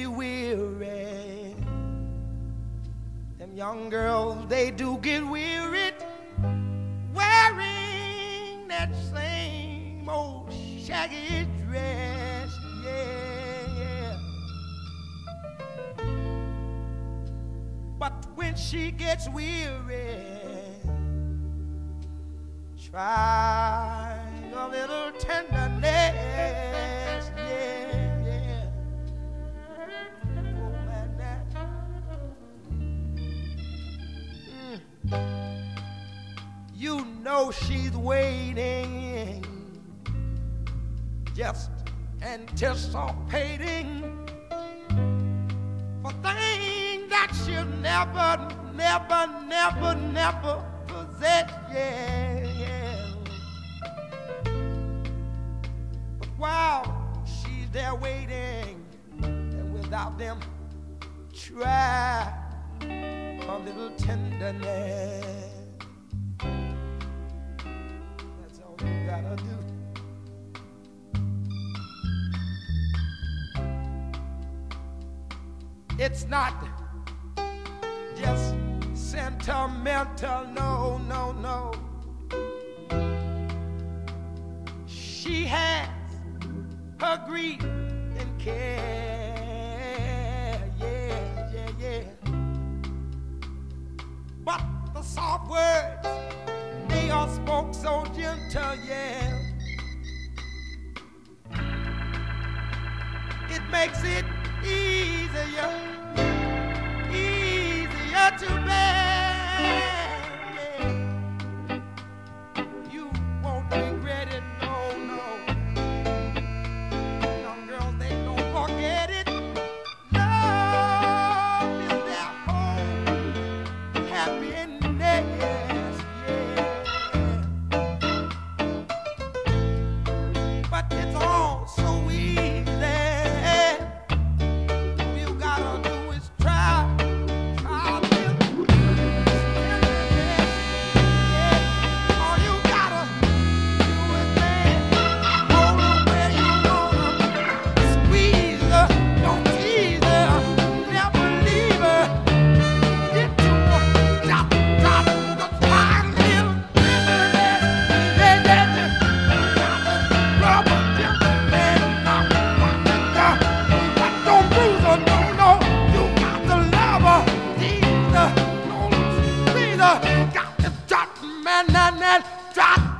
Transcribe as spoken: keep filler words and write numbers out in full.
be weary. Them young girls, they do get wearied wearing that same old shaggy dress. Yeah, yeah. But when she gets weary, try a little tenderness. Yeah, yeah. Oh, man, that. Mm. You know she's waiting, just anticipating for things that she'll never, never, never, never possess. Yeah, yeah. But while she's there waiting, and without them, try a little tenderness. That's all you gotta do. It's not just sentimental, no, no, no. She has her grief and care, yeah, yeah, yeah. But the soft words, they are spoke so gentle, yeah. It makes it easier, easier to bear. Yeah. You won't regret it, no, no. Young girls, they don't forget it. Love is their home, happiness, yeah. But it's all so easy. Got to drop, man, man, man, drop.